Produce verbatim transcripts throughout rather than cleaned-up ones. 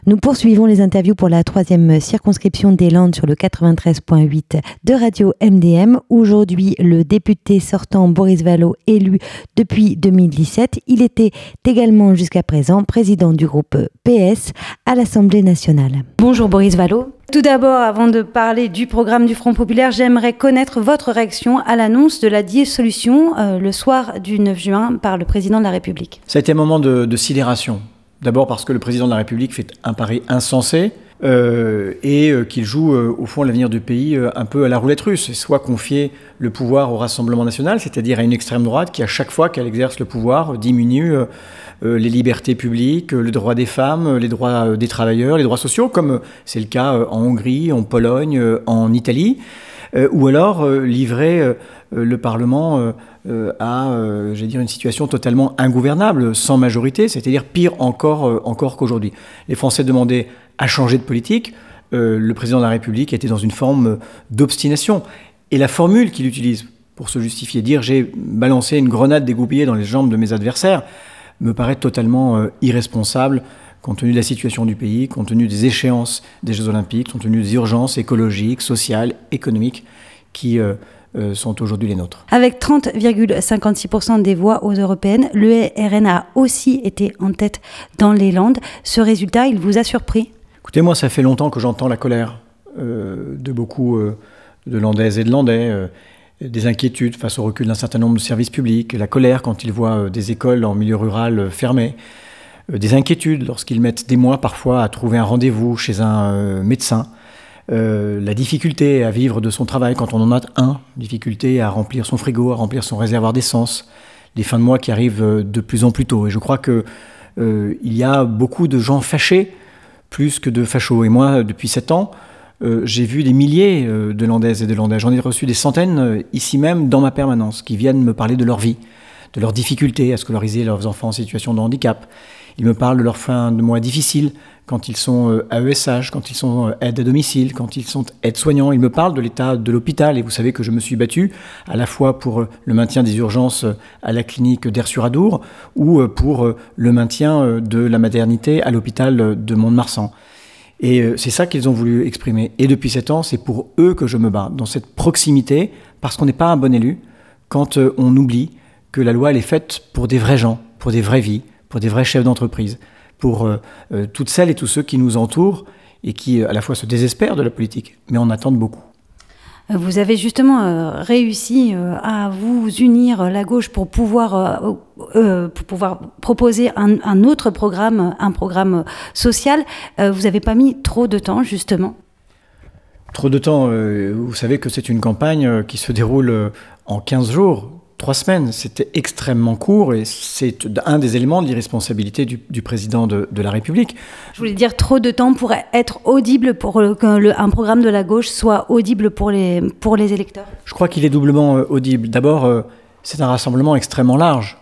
Nous poursuivons les interviews pour la troisième circonscription des Landes sur le quatre-vingt-treize point huit de Radio M D M. Aujourd'hui, le député sortant Boris Vallaud, élu depuis deux mille dix-sept, il était également jusqu'à présent président du groupe P S à l'Assemblée nationale. Bonjour Boris Vallaud. Tout d'abord, avant de parler du programme du Front populaire, j'aimerais connaître votre réaction à l'annonce de la dissolution euh, le soir du neuf juin par le président de la République. Ça a été un moment de, de sidération. D'abord parce que le président de la République fait un pari insensé euh, et euh, qu'il joue euh, au fond l'avenir du pays euh, un peu à la roulette russe. Et soit confier le pouvoir au Rassemblement national, c'est-à-dire à une extrême droite qui, à chaque fois qu'elle exerce le pouvoir, diminue euh, euh, les libertés publiques, euh, le droit des femmes, euh, les droits euh, des travailleurs, les droits sociaux, comme euh, c'est le cas euh, en Hongrie, en Pologne, euh, en Italie. Euh, ou alors euh, livrer euh, le Parlement euh, euh, à euh, j'allais dire une situation totalement ingouvernable, sans majorité, c'est-à-dire pire encore, euh, encore qu'aujourd'hui. Les Français demandaient à changer de politique. Euh, le président de la République était dans une forme d'obstination. Et la formule qu'il utilise pour se justifier, dire « j'ai balancé une grenade dégoupillée dans les jambes de mes adversaires », me paraît totalement euh, irresponsable compte tenu de la situation du pays, compte tenu des échéances des Jeux Olympiques, compte tenu des urgences écologiques, sociales, économiques qui euh, euh, sont aujourd'hui les nôtres. Avec trente virgule cinquante-six pour cent des voix aux européennes, le R N a aussi été en tête dans les Landes. Ce résultat, il vous a surpris ? Écoutez, moi, ça fait longtemps que j'entends la colère euh, de beaucoup euh, de Landaises et de Landais, euh, des inquiétudes face au recul d'un certain nombre de services publics, la colère quand ils voient euh, des écoles en milieu rural euh, fermées, des inquiétudes lorsqu'ils mettent des mois parfois à trouver un rendez-vous chez un euh, médecin, euh, la difficulté à vivre de son travail quand on en a un, difficulté à remplir son frigo, à remplir son réservoir d'essence, les fins de mois qui arrivent de plus en plus tôt. Et je crois qu'il euh, y a beaucoup de gens fâchés, plus que de fachos. Et moi, depuis sept ans, euh, j'ai vu des milliers euh, de Landaises et de Landais. J'en ai reçu des centaines euh, ici même dans ma permanence, qui viennent me parler de leur vie, de leurs difficultés à scolariser leurs enfants en situation de handicap. Ils me parlent de leurs fins de mois difficiles, quand ils sont A E S H, quand ils sont aides à domicile, quand ils sont aides-soignants. Ils me parlent de l'état de l'hôpital. Et vous savez que je me suis battu à la fois pour le maintien des urgences à la clinique d'Aire-sur-Adour ou pour le maintien de la maternité à l'hôpital de Mont-de-Marsan. Et c'est ça qu'ils ont voulu exprimer. Et depuis sept ans, c'est pour eux que je me bats, dans cette proximité, parce qu'on n'est pas un bon élu quand on oublie que la loi elle est faite pour des vrais gens, pour des vraies vies, pour des vrais chefs d'entreprise, pour euh, euh, toutes celles et tous ceux qui nous entourent et qui à la fois se désespèrent de la politique, mais en attendent beaucoup. Vous avez justement euh, réussi euh, à vous unir la gauche pour pouvoir, euh, euh, pour pouvoir proposer un, un autre programme, un programme social. Euh, vous n'avez pas mis trop de temps, justement ? Trop de temps, euh, vous savez que c'est une campagne qui se déroule en quinze jours. Trois semaines, c'était extrêmement court et c'est un des éléments de l'irresponsabilité du, du président de, de la République. Je voulais dire trop de temps pour être audible, pour le, que le, un programme de la gauche soit audible pour les, pour les électeurs. Je crois qu'il est doublement euh, audible. D'abord, euh, c'est un rassemblement extrêmement large,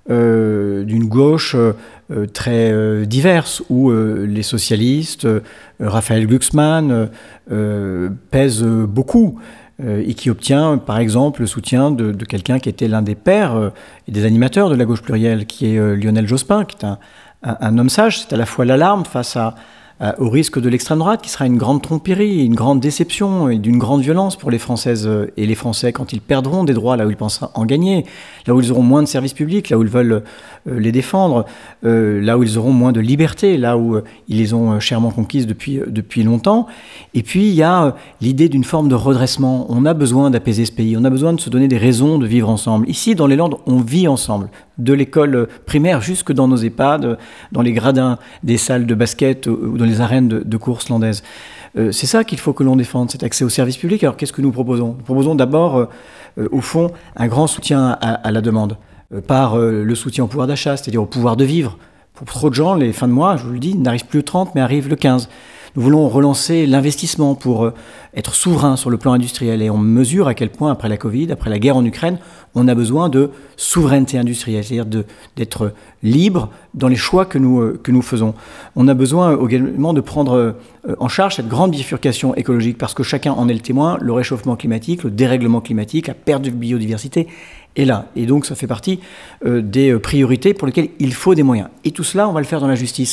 euh, d'une gauche euh, très euh, diverse, où euh, les socialistes, euh, Raphaël Glucksmann, euh, euh, pèsent beaucoup. Et qui obtient, par exemple, le soutien de, de quelqu'un qui était l'un des pères euh, et des animateurs de la gauche plurielle, qui est euh, Lionel Jospin, qui est un, un, un homme sage. C'est à la fois l'alarme face à, à, au risque de l'extrême droite, qui sera une grande tromperie, une grande déception et d'une grande violence pour les Françaises et les Français quand ils perdront des droits là où ils pensent en gagner, là où ils auront moins de services publics, là où ils veulent euh, les défendre, euh, là où ils auront moins de liberté, là où euh, ils les ont chèrement conquises depuis, euh, depuis longtemps. Et puis il y a euh, l'idée d'une forme de redressement. On a besoin d'apaiser ce pays, on a besoin de se donner des raisons de vivre ensemble. Ici, dans les Landes, on vit ensemble, de l'école primaire jusque dans nos EHPAD, dans les gradins des salles de basket ou dans les arènes de, de courses landaises. Euh, c'est ça qu'il faut que l'on défende, cet accès aux services publics. Alors qu'est-ce que nous proposons ? Nous proposons d'abord, euh, euh, au fond, un grand soutien à, à la demande, euh, par euh, le soutien au pouvoir d'achat, c'est-à-dire au pouvoir de vivre. Pour trop de gens, les fins de mois, je vous le dis, n'arrivent plus le trente, mais arrivent le quinze. Nous voulons relancer l'investissement pour euh, être souverain sur le plan industriel. Et on mesure à quel point, après la Covid, après la guerre en Ukraine, on a besoin de souveraineté industrielle, c'est-à-dire de, d'être libre dans les choix que nous, euh, que nous faisons. On a besoin également de prendre euh, en charge cette grande bifurcation écologique, parce que chacun en est le témoin, le réchauffement climatique, le dérèglement climatique, la perte de biodiversité est là. Et donc ça fait partie euh, des priorités pour lesquelles il faut des moyens. Et tout cela, on va le faire dans la justice.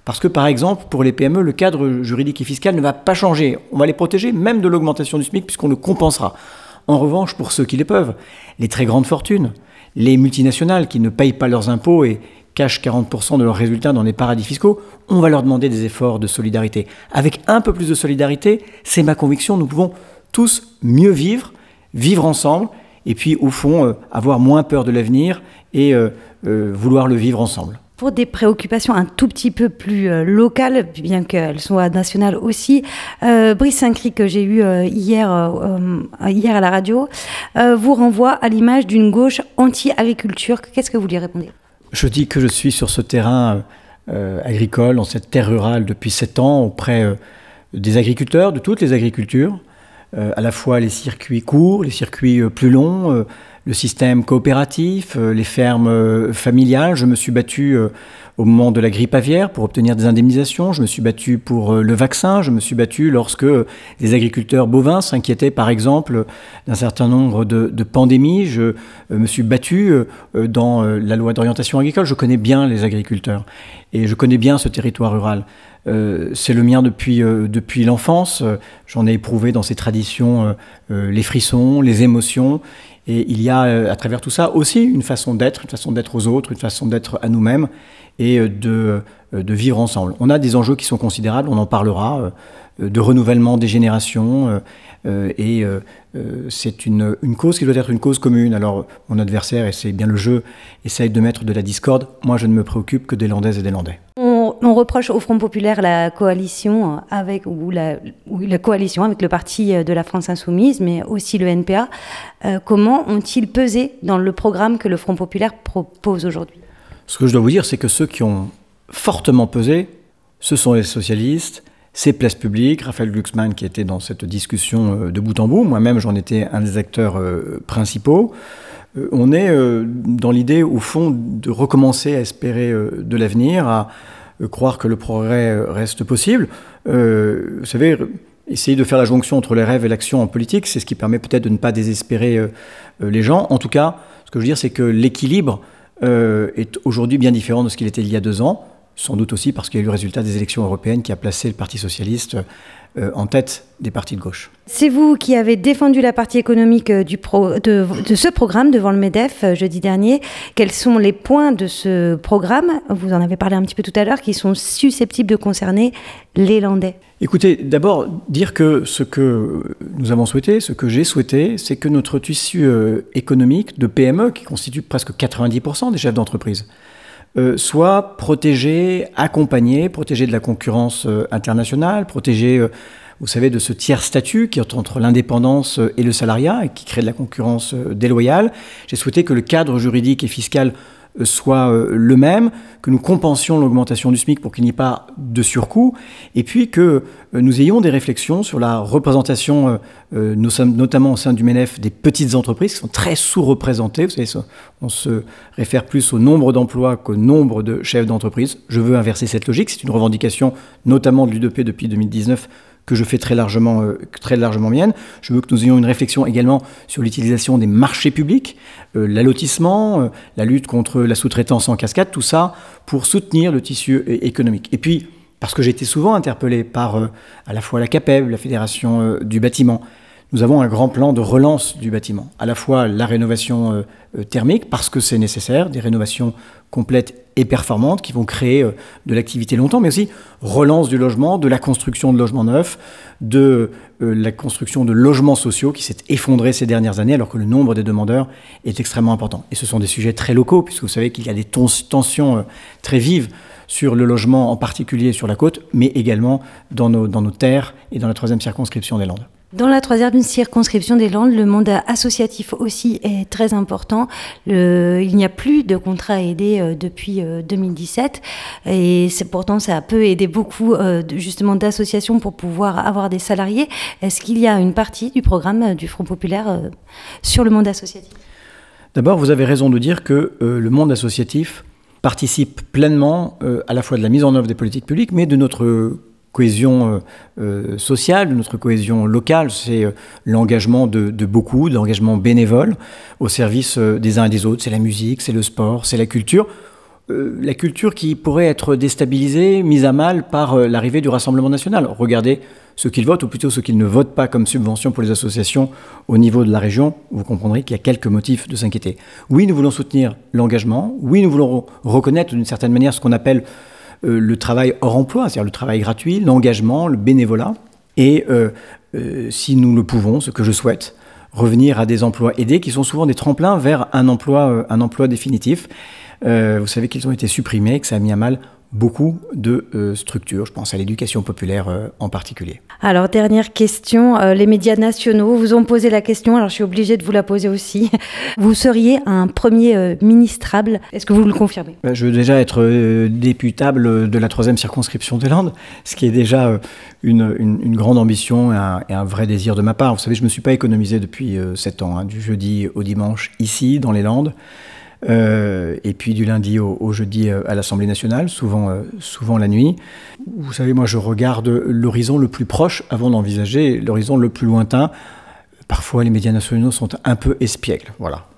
Parce que, par exemple, pour les P M E, le cadre juridique et fiscal ne va pas changer. On va les protéger même de l'augmentation du SMIC puisqu'on le compensera. En revanche, pour ceux qui les peuvent, les très grandes fortunes, les multinationales qui ne payent pas leurs impôts et cachent quarante pour cent de leurs résultats dans des paradis fiscaux, on va leur demander des efforts de solidarité. Avec un peu plus de solidarité, c'est ma conviction, nous pouvons tous mieux vivre, vivre ensemble, et puis au fond, euh, avoir moins peur de l'avenir et euh, euh, vouloir le vivre ensemble. Pour des préoccupations un tout petit peu plus euh, locales, bien qu'elles soient nationales aussi, euh, Brice Saint-Cricq, que j'ai eu euh, hier, euh, hier à la radio, euh, vous renvoie à l'image d'une gauche anti-agriculture. Qu'est-ce que vous lui répondez ? Je dis que je suis sur ce terrain euh, agricole, dans cette terre rurale depuis sept ans, auprès euh, des agriculteurs, de toutes les agricultures, euh, à la fois les circuits courts, les circuits euh, plus longs, euh, le système coopératif, euh, les fermes euh, familiales. Je me suis battu euh, au moment de la grippe aviaire pour obtenir des indemnisations. Je me suis battu pour euh, le vaccin. Je me suis battu lorsque euh, les agriculteurs bovins s'inquiétaient, par exemple, d'un certain nombre de, de pandémies. Je euh, me suis battu euh, dans euh, la loi d'orientation agricole. Je connais bien les agriculteurs et je connais bien ce territoire rural. Euh, c'est le mien depuis, euh, depuis l'enfance. J'en ai éprouvé dans ces traditions euh, euh, les frissons, les émotions. Et il y a euh, à travers tout ça aussi une façon d'être, une façon d'être aux autres, une façon d'être à nous-mêmes et euh, de, euh, de vivre ensemble. On a des enjeux qui sont considérables, on en parlera, euh, de renouvellement des générations euh, euh, et euh, euh, c'est une, une cause qui doit être une cause commune. Alors mon adversaire, et c'est bien le jeu, essaye de mettre de la discorde. Moi je ne me préoccupe que des Landaises et des Landais. On, on reproche au Front Populaire la coalition avec, ou la, ou la coalition avec le parti de la France Insoumise, mais aussi le N P A. Euh, comment ont-ils pesé dans le programme que le Front Populaire propose aujourd'hui ? Ce que je dois vous dire, c'est que ceux qui ont fortement pesé, ce sont les socialistes, c'est Place Publique, Raphaël Glucksmann qui était dans cette discussion de bout en bout. Moi-même, j'en étais un des acteurs euh, principaux. Euh, on est euh, dans l'idée, au fond, de recommencer à espérer euh, de l'avenir, à euh, croire que le progrès reste possible. Euh, vous savez, essayer de faire la jonction entre les rêves et l'action en politique, c'est ce qui permet peut-être de ne pas désespérer euh, les gens. En tout cas, ce que je veux dire, c'est que l'équilibre euh, est aujourd'hui bien différent de ce qu'il était il y a deux ans. Sans doute aussi parce qu'il y a eu le résultat des élections européennes qui a placé le Parti socialiste euh, en tête des partis de gauche. C'est vous qui avez défendu la partie économique du pro, de, de ce programme devant le MEDEF euh, jeudi dernier. Quels sont les points de ce programme, vous en avez parlé un petit peu tout à l'heure, qui sont susceptibles de concerner les Landais ? Écoutez, d'abord, dire que ce que nous avons souhaité, ce que j'ai souhaité, c'est que notre tissu euh, économique de P M E, qui constitue presque quatre-vingt-dix pour cent des chefs d'entreprise, Euh, soit protégé, accompagné, protégé de la concurrence euh, internationale, protégé, euh, vous savez, de ce tiers statut qui est entre l'indépendance euh, et le salariat et qui crée de la concurrence euh, déloyale. J'ai souhaité que le cadre juridique et fiscal euh, soit euh, le même, que nous compensions l'augmentation du SMIC pour qu'il n'y ait pas de surcoût, et puis que euh, nous ayons des réflexions sur la représentation, euh, euh, nous sommes notamment au sein du MEDEF, des petites entreprises qui sont très sous-représentées. Vous savez, ça, on se réfère plus au nombre d'emplois qu'au nombre de chefs d'entreprise. Je veux inverser cette logique. C'est une revendication notamment de l'U D P depuis deux mille dix-neuf que je fais très largement, euh, très largement mienne. Je veux que nous ayons une réflexion également sur l'utilisation des marchés publics, euh, l'allotissement, euh, la lutte contre la sous-traitance en cascade, tout ça pour soutenir le tissu euh, économique. Et puis, parce que j'ai été souvent interpellé par euh, à la fois la CAPEB, la Fédération euh, du bâtiment, nous avons un grand plan de relance du bâtiment. À la fois la rénovation euh, euh, thermique, parce que c'est nécessaire, des rénovations complètes et performantes qui vont créer euh, de l'activité longtemps, mais aussi relance du logement, de la construction de logements neufs, de euh, la construction de logements sociaux qui s'est effondrée ces dernières années alors que le nombre des demandeurs est extrêmement important. Et ce sont des sujets très locaux, puisque vous savez qu'il y a des tons- tensions euh, très vives sur le logement, en particulier sur la côte, mais également dans nos, dans nos terres et dans la troisième circonscription des Landes. Dans la troisième circonscription des Landes, le monde associatif aussi est très important. Le, il n'y a plus de contrats aidés euh, depuis euh, deux mille dix-sept et c'est, pourtant ça peut aider beaucoup euh, de, justement d'associations pour pouvoir avoir des salariés. Est-ce qu'il y a une partie du programme du Front Populaire euh, sur le monde associatif ? D'abord, vous avez raison de dire que euh, le monde associatif participe pleinement euh, à la fois de la mise en œuvre des politiques publiques, mais de notre euh, cohésion euh, euh, sociale, de notre cohésion locale. C'est euh, l'engagement de, de beaucoup, d'engagement bénévole au service euh, des uns et des autres. C'est la musique, c'est le sport, c'est la culture. euh, la culture qui pourrait être déstabilisée, mise à mal par euh, l'arrivée du Rassemblement national. Regardez ce qu'ils votent, ou plutôt ce qu'ils ne votent pas comme subvention pour les associations au niveau de la région. Vous comprendrez qu'il y a quelques motifs de s'inquiéter. Oui, nous voulons soutenir l'engagement. Oui, nous voulons reconnaître d'une certaine manière ce qu'on appelle euh, le travail hors emploi, c'est-à-dire le travail gratuit, l'engagement, le bénévolat. Et euh, euh, si nous le pouvons, ce que je souhaite, revenir à des emplois aidés qui sont souvent des tremplins vers un emploi, euh, un emploi définitif. Euh, vous savez qu'ils ont été supprimés, que ça a mis à mal beaucoup de euh, structures, je pense à l'éducation populaire euh, en particulier. Alors, dernière question, euh, les médias nationaux vous ont posé la question, alors je suis obligée de vous la poser aussi. Vous seriez un premier euh, ministrable, est-ce que vous le confirmez ? Ben, je veux déjà être euh, députable de la troisième circonscription des Landes, ce qui est déjà euh, une, une, une grande ambition et un, et un vrai désir de ma part. Vous savez, je ne me suis pas économisé depuis euh, sept ans, hein, du jeudi au dimanche ici, dans les Landes. Euh, et puis du lundi au, au jeudi euh, à l'Assemblée nationale, souvent, euh, souvent la nuit. Vous savez, moi je regarde l'horizon le plus proche avant d'envisager l'horizon le plus lointain. Parfois les médias nationaux sont un peu espiègles, voilà.